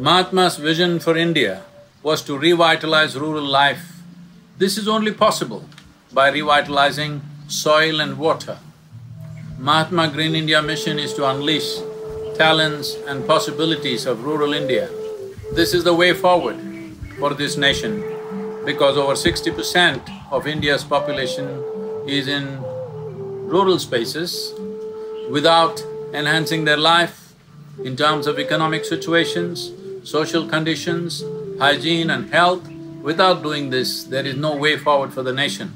Mahatma's vision for India was to revitalize rural life. This is only possible by revitalizing soil and water. Mahatma Green India mission is to unleash talents and possibilities of rural India. This is the way forward for this nation because over 60% of India's population is in rural spaces. Without enhancing their life in terms of economic situations, social conditions, hygiene and health, without doing this, there is no way forward for the nation.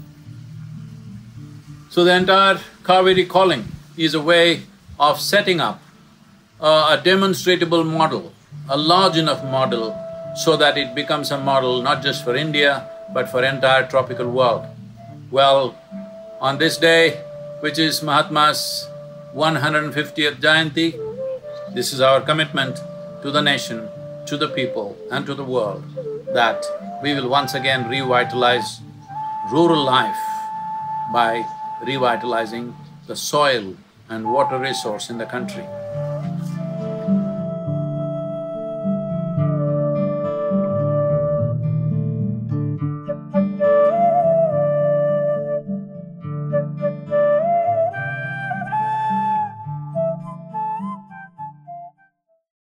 So the entire Kaveri calling is a way of setting up a demonstrable model, a large enough model so that it becomes a model not just for India, but for entire tropical world. Well, on this day, which is Mahatma's 150th Jayanti, this is our commitment to the nation, to the people and to the world that we will once again revitalize rural life by revitalizing the soil and water resource in the country.